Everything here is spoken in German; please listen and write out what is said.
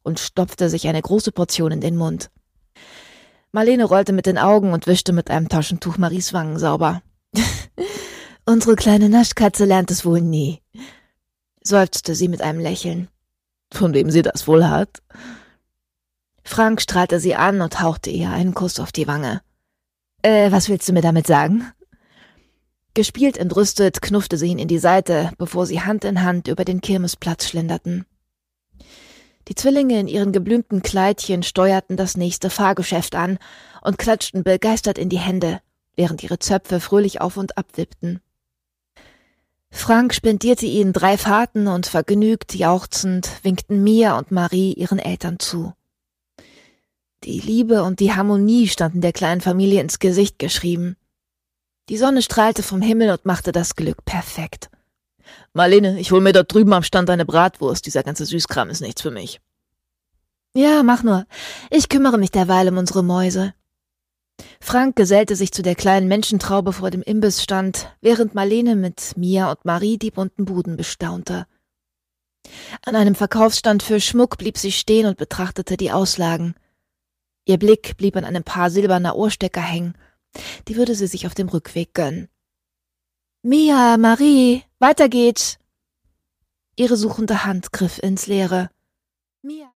und stopfte sich eine große Portion in den Mund. Marlene rollte mit den Augen und wischte mit einem Taschentuch Maries Wangen sauber. »Unsere kleine Naschkatze lernt es wohl nie«, seufzte sie mit einem Lächeln. »Von wem sie das wohl hat?« Frank strahlte sie an und hauchte ihr einen Kuss auf die Wange. Was willst du mir damit sagen?« Gespielt entrüstet knuffte sie ihn in die Seite, bevor sie Hand in Hand über den Kirmesplatz schlenderten. Die Zwillinge in ihren geblümten Kleidchen steuerten das nächste Fahrgeschäft an und klatschten begeistert in die Hände, während ihre Zöpfe fröhlich auf und ab wippten. Frank spendierte ihnen 3 Fahrten und vergnügt jauchzend winkten Mia und Marie ihren Eltern zu. Die Liebe und die Harmonie standen der kleinen Familie ins Gesicht geschrieben. Die Sonne strahlte vom Himmel und machte das Glück perfekt. »Marlene, ich hol mir dort drüben am Stand eine Bratwurst. Dieser ganze Süßkram ist nichts für mich.« »Ja, mach nur. Ich kümmere mich derweil um unsere Mäuse.« Frank gesellte sich zu der kleinen Menschentraube vor dem Imbissstand, während Marlene mit Mia und Marie die bunten Buden bestaunte. An einem Verkaufsstand für Schmuck blieb sie stehen und betrachtete die Auslagen. Ihr Blick blieb an einem Paar silberner Ohrstecker hängen. Die würde sie sich auf dem Rückweg gönnen. »Mia, Marie, weiter geht's!« Ihre suchende Hand griff ins Leere. »Mia!«